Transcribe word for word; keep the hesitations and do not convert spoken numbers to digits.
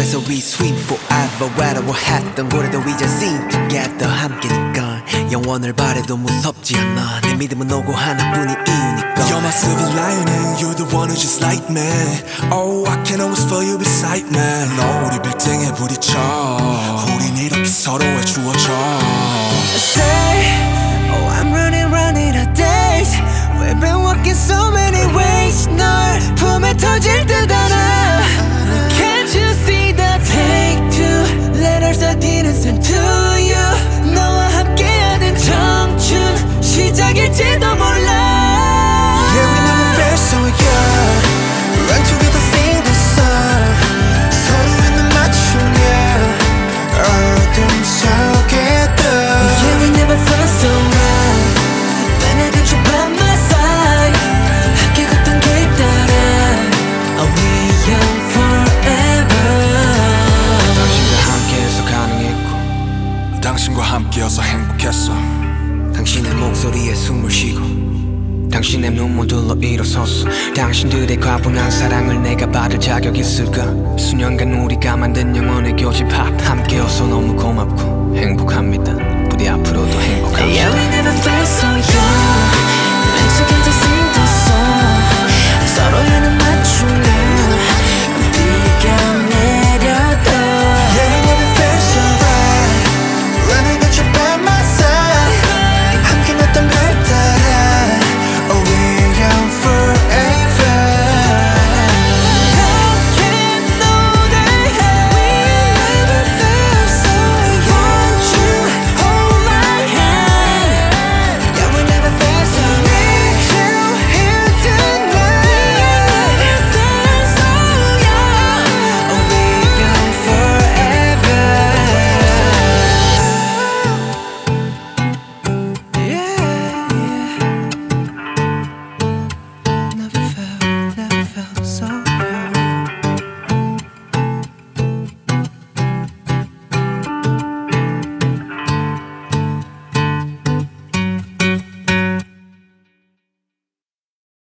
그래서 we swim forever 외로워했던 고래도 이제 sing together 함께니까 영원을 바래도 무섭지 않아 내 믿음은 오고 하나뿐인 이유니까 You're my silver lining, you're the one who's just like me. Oh, I can always feel you beside me. 너 우리 빌딩에 부딪혀 우린 이렇게 서로의 주어져 Say, oh I'm running running out days We've been walking so many ways 널 품에 터질 듯 알아 Can't you see the take two letters I didn't send to you 너와 함께하는 청춘 시작일지도 몰라 Yeah, we never felt so young. Run together, sing the song. 서로의 눈 맞춤, yeah. 어둠 속에도 Yeah, we never felt so right When I got you by my side 함께 걷던 길 따라 Are we young forever 당신과 함께해서 가능했고 당신과 함께여서 행복했어 당신의 목소리에 숨을 쉬고 당신의 눈물들로 일어섰어 당신들의 과분한 사랑을 내가 받을 자격 있을까 수년간 우리가 만든 영원의 교집합 함께여서 너무 고맙고 행복합니다